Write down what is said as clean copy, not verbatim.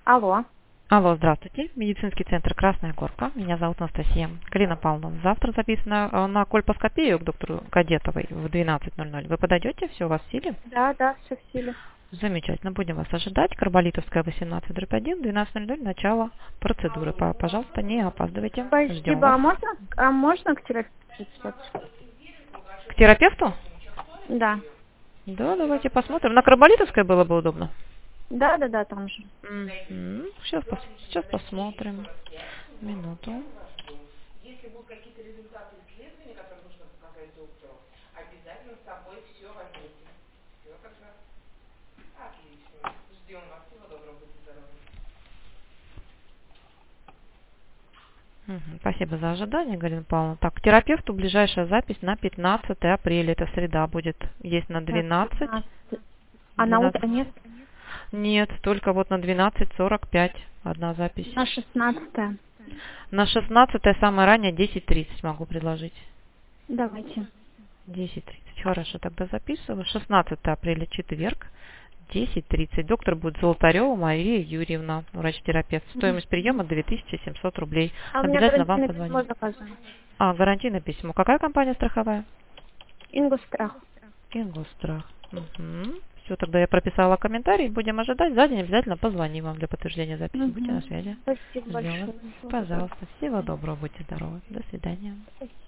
Алло. Алло, здравствуйте. Медицинский центр «Красная Горка». Меня зовут Анастасия. Галина Павловна, завтра записано на кольпоскопию к доктору Кадетовой в 12:00. Вы подойдете? Все у вас в силе? Да, все в силе. Замечательно. Будем вас ожидать. Карболитовская, 18/1, 12:00, начало процедуры. Пожалуйста, не опаздывайте. Ждем Спасибо. вас. А можно к терапевту записаться? К терапевту? Да. Да, давайте посмотрим. На Карболитовской было бы удобно. Да, там же. Сейчас посмотрим. Минуту. Спасибо за ожидание, Галина Павловна. Так, к терапевту ближайшая запись на 15 апреля. Это среда будет. Есть на 12. 15. А на утро нет? Нет, только вот на 12:45 одна запись. На 16. На 16 самое раннее 10:30 могу предложить. Давайте. 10:30. Хорошо, тогда записываю. 16 апреля, четверг, 10:30. Доктор будет Золотарева Мария Юрьевна, врач-терапевт. Стоимость приема 2700 рублей. А у меня Обязательно вам гарантийное письмо позвоню. заказано. Гарантийное письмо. Какая компания страховая? Ингустрах. Ингосстрах. Все, тогда я прописала комментарий. Будем ожидать. За день обязательно позвоним вам для подтверждения записи. Будьте на связи. Спасибо Ждем вас. большое. Пожалуйста. Всего доброго. Будьте здоровы. До свидания.